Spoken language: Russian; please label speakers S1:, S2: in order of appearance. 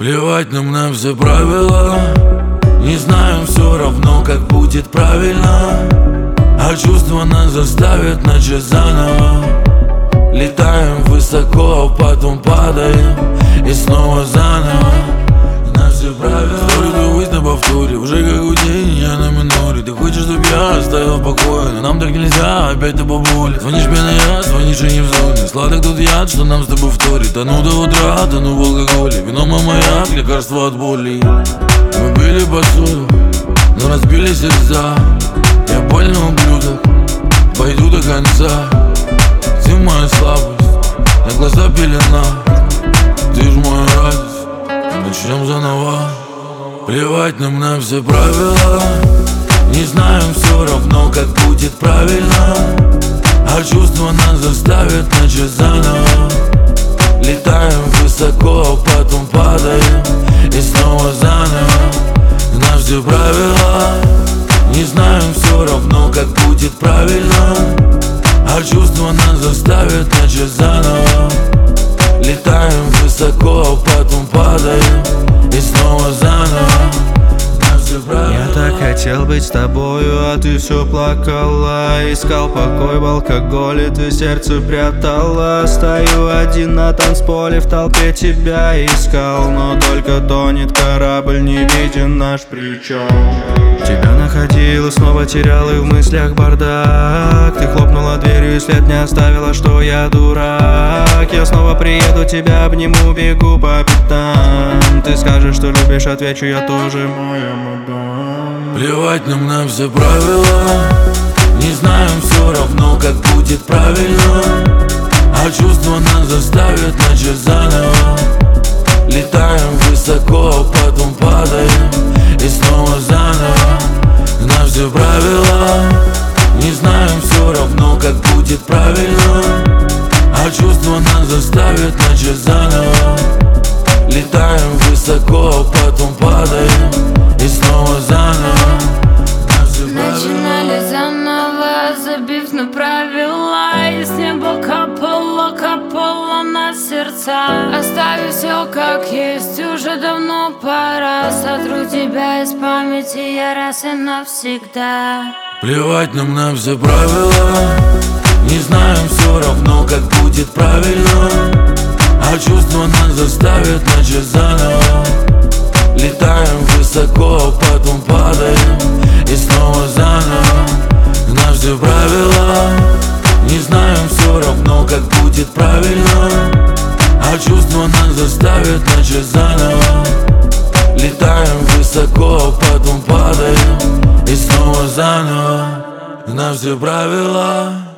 S1: Плевать нам на все правила. Не знаем все равно, как будет правильно. А чувства нас заставят начать заново. Летаем высоко, а потом падаем. И снова заново. На все правила. Историю выйти на повторе. Уже как день, я на миноре. Ты хочешь, чтобы я оставил в покое, но нам так нельзя, опять ты бабуля. Звонишь мне на я, звонишь и не в зоне. Сладок тут яд, что нам с тобой вторит. Тону до утра, тону в алкоголе. Вино мамаяк, лекарство от боли. Мы били посуду, но разбили сердца. Я больный ублюдок, пойду до конца. Ты моя слабость, на глаза пелена. Ты ж моя радость, начнем заново. Плевать нам на все правила. Не знаем все равно, как будет правильно. А чувства нас заставят начать заново. Летаем высоко, а потом падаем. И снова заново. На все правила. Не знаем все равно, как будет правильно. А чувства нас заставят начать заново. Летаем высоко, а потом падаем. И снова заново. На все правила.
S2: Я так хотел быть с тобою, а ты все плакала. Искал покой в алкоголе, ты сердце прятала. Стою один на танцполе, в толпе тебя искал. Но только тонет корабль, не виден наш причал. Тебя находил и снова терял, и в мыслях бардак. Ты хлопнула дверью и след не оставила, что я дурак. Я снова приеду, тебя обниму, бегу по пятам. Ты скажешь, что любишь, отвечу, я тоже моя мадам.
S1: Плевать нам на все правила. Не знаем все равно, как будет правильно. А чувства нас заставят начать заново. Летаем высоко, а потом падаем. И снова заново. На все правила. Не знаем все равно, как будет правильно. А чувства нас заставят начать заново. Летаем высоко, а потом падаем. И снова заново.
S3: Начинали заново, забив на правила. И с неба капало на сердца. Оставив все как есть, уже давно пора. Сотру тебя из памяти я раз и навсегда.
S1: Плевать нам на все правила. Не знаем все равно, как будет правильно. А чувства нас заставят начать заново. Летаем высоко, а потом падаем. И снова заново. На все правила. Не знаем все равно, как будет правильно. А чувства нас заставят начать заново. Летаем высоко, а потом падаем. И снова заново. На все правила.